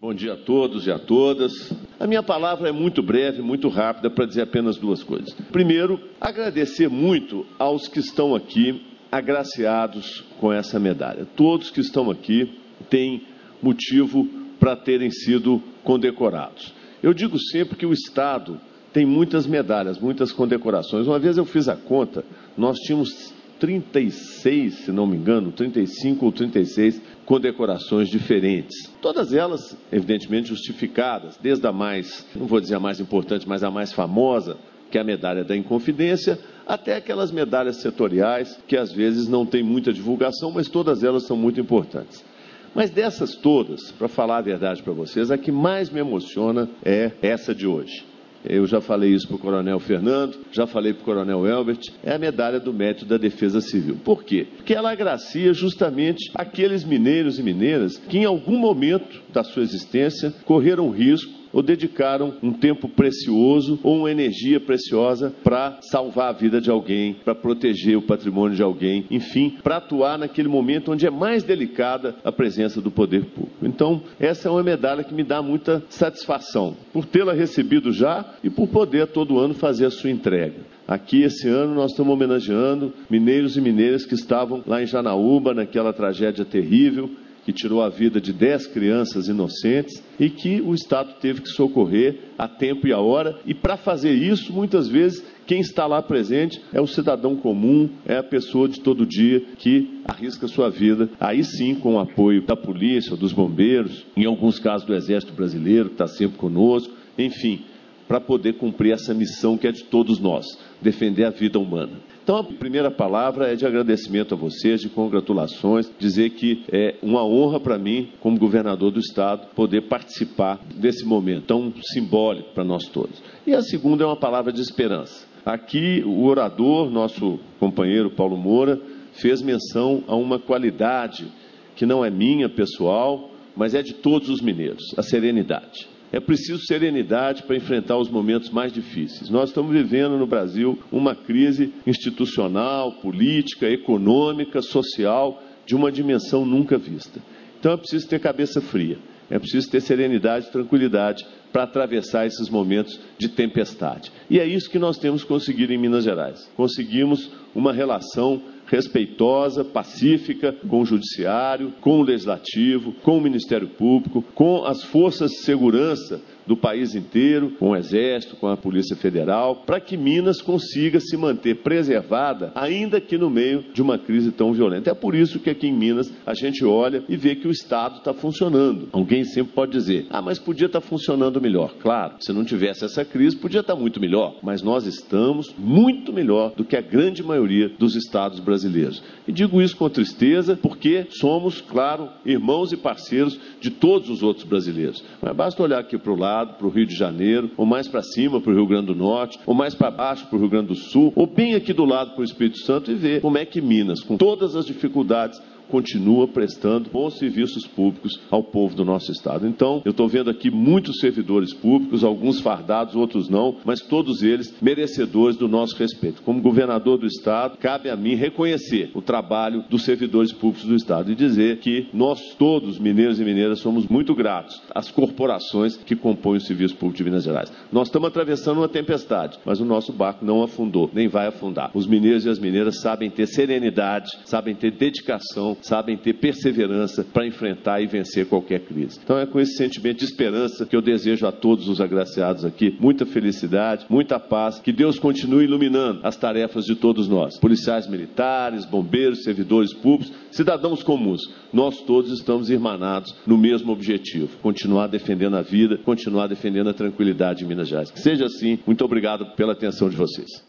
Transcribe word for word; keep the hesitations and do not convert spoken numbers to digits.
Bom dia a todos e a todas. A minha palavra é muito breve, muito rápida, para dizer apenas duas coisas. Primeiro, agradecer muito aos que estão aqui agraciados com essa medalha. Todos que estão aqui têm motivo para terem sido condecorados. Eu digo sempre que o Estado tem muitas medalhas, muitas condecorações. Uma vez eu fiz a conta, nós tínhamos trinta e seis, se não me engano, trinta e cinco ou trinta e seis condecorações diferentes. Todas elas, evidentemente, justificadas, desde a mais, não vou dizer a mais importante, mas a mais famosa, que é a medalha da Inconfidência, até aquelas medalhas setoriais, que às vezes não têm muita divulgação, mas todas elas são muito importantes. Mas dessas todas, para falar a verdade para vocês, a que mais me emociona é essa de hoje. Eu já falei isso para o Coronel Fernando, já falei para o Coronel Elbert, é a medalha do Mérito da Defesa Civil. Por quê? Porque ela agracia justamente aqueles mineiros e mineiras que em algum momento da sua existência correram risco ou dedicaram um tempo precioso ou uma energia preciosa para salvar a vida de alguém, para proteger o patrimônio de alguém, enfim, para atuar naquele momento onde é mais delicada a presença do poder público. Então, essa é uma medalha que me dá muita satisfação, por tê-la recebido já e por poder todo ano fazer a sua entrega. Aqui, esse ano, nós estamos homenageando mineiros e mineiras que estavam lá em Janaúba, naquela tragédia terrível, que tirou a vida de dez crianças inocentes e que o Estado teve que socorrer a tempo e a hora. E para fazer isso, muitas vezes, quem está lá presente é o cidadão comum, é a pessoa de todo dia que arrisca sua vida, aí sim com o apoio da polícia, dos bombeiros, em alguns casos do Exército Brasileiro, que está sempre conosco, enfim, para poder cumprir essa missão que é de todos nós, defender a vida humana. Então, a primeira palavra é de agradecimento a vocês, de congratulações, dizer que é uma honra para mim, como governador do Estado, poder participar desse momento tão simbólico para nós todos. E a segunda é uma palavra de esperança. Aqui, o orador, nosso companheiro Paulo Moura, fez menção a uma qualidade que não é minha, pessoal, mas é de todos os mineiros, a serenidade. É preciso serenidade para enfrentar os momentos mais difíceis. Nós estamos vivendo no Brasil uma crise institucional, política, econômica, social, de uma dimensão nunca vista. Então é preciso ter cabeça fria, é preciso ter serenidade e tranquilidade para atravessar esses momentos de tempestade. E é isso que nós temos conseguido em Minas Gerais. Conseguimos uma relação respeitosa, pacífica, com o Judiciário, com o Legislativo, com o Ministério Público, com as forças de segurança do país inteiro, com o Exército, com a Polícia Federal, para que Minas consiga se manter preservada, ainda que no meio de uma crise tão violenta. É por isso que aqui em Minas a gente olha e vê que o Estado está funcionando. Alguém sempre pode dizer, ah, mas podia estar funcionando melhor. Claro, se não tivesse essa crise, podia estar muito melhor, mas nós estamos muito melhor do que a grande maioria dos estados brasileiros. E digo isso com tristeza, porque somos, claro, irmãos e parceiros de todos os outros brasileiros. Mas basta olhar aqui para o lado, para o Rio de Janeiro, ou mais para cima para o Rio Grande do Norte, ou mais para baixo para o Rio Grande do Sul, ou bem aqui do lado para o Espírito Santo e ver como é que Minas, com todas as dificuldades, continua prestando bons serviços públicos ao povo do nosso Estado. Então, eu estou vendo aqui muitos servidores públicos, alguns fardados, outros não, mas todos eles merecedores do nosso respeito. Como governador do Estado, cabe a mim reconhecer o trabalho dos servidores públicos do Estado e dizer que nós todos, mineiros e mineiras, somos muito gratos às corporações que compõem o Serviço Público de Minas Gerais. Nós estamos atravessando uma tempestade, mas o nosso barco não afundou, nem vai afundar. Os mineiros e as mineiras sabem ter serenidade, sabem ter dedicação, sabem ter perseverança para enfrentar e vencer qualquer crise. Então é com esse sentimento de esperança que eu desejo a todos os agraciados aqui muita felicidade, muita paz, que Deus continue iluminando as tarefas de todos nós, policiais militares, bombeiros, servidores públicos, cidadãos comuns. Nós todos estamos irmanados no mesmo objetivo, continuar defendendo a vida, continuar defendendo a tranquilidade em Minas Gerais. Que seja assim, muito obrigado pela atenção de vocês.